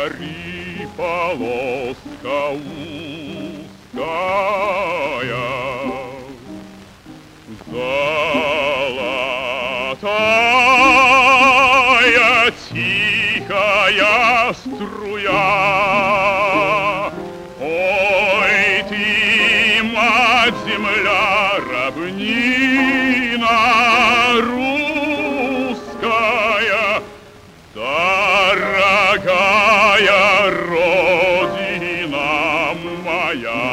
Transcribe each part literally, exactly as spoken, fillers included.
зари полоска узкая, золотая тихая струя. Ой, ты, мать земля, равнина русская, дорогая родина моя.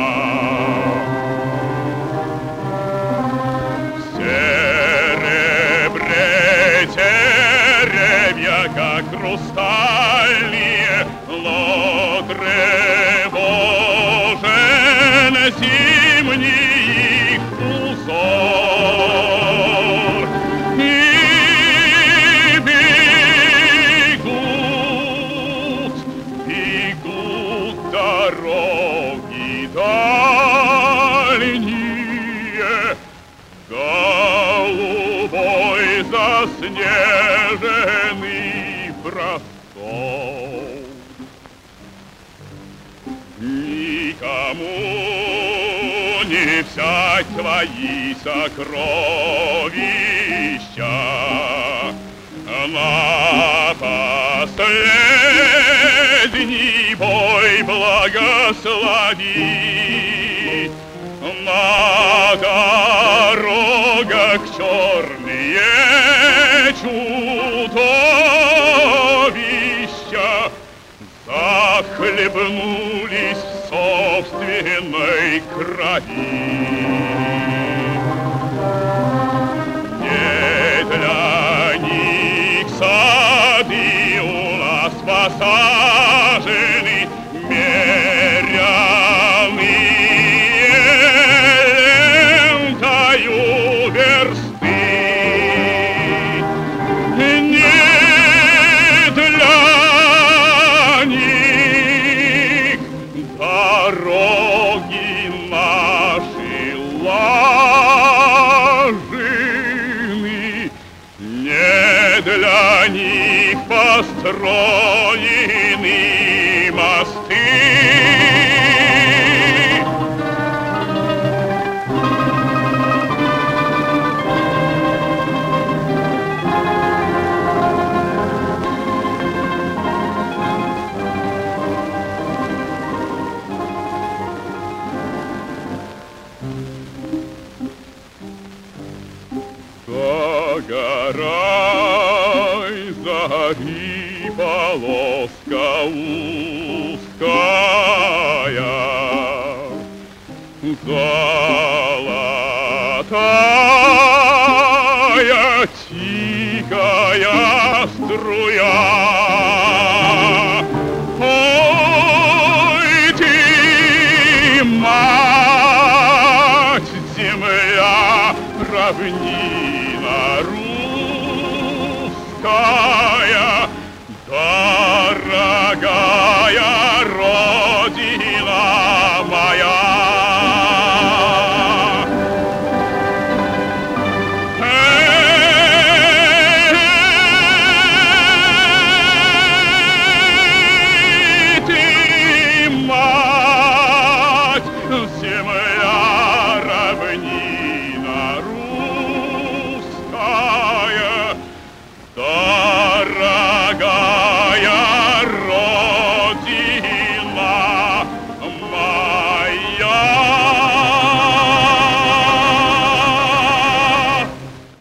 В серебре деревья, как хрустальные, но тревожен зимний их узор. И бегут, бегут дороги дальние, голубой заснеженный простор. Никому не взять твои сокровища, на последний бой благослови. На дорогах черные чудовища захлебнулись в собственной крови. Не для них сады у нас посажены, меряные лентою версты. Не для них дороги наши лажены, не для них построены мосты. Загорай, зари полоска узкая, золотая тихая струя. Ой, ты, мать земля, равнина русская, дорогая родина моя. Эй, ты, мать земля, равнина русская,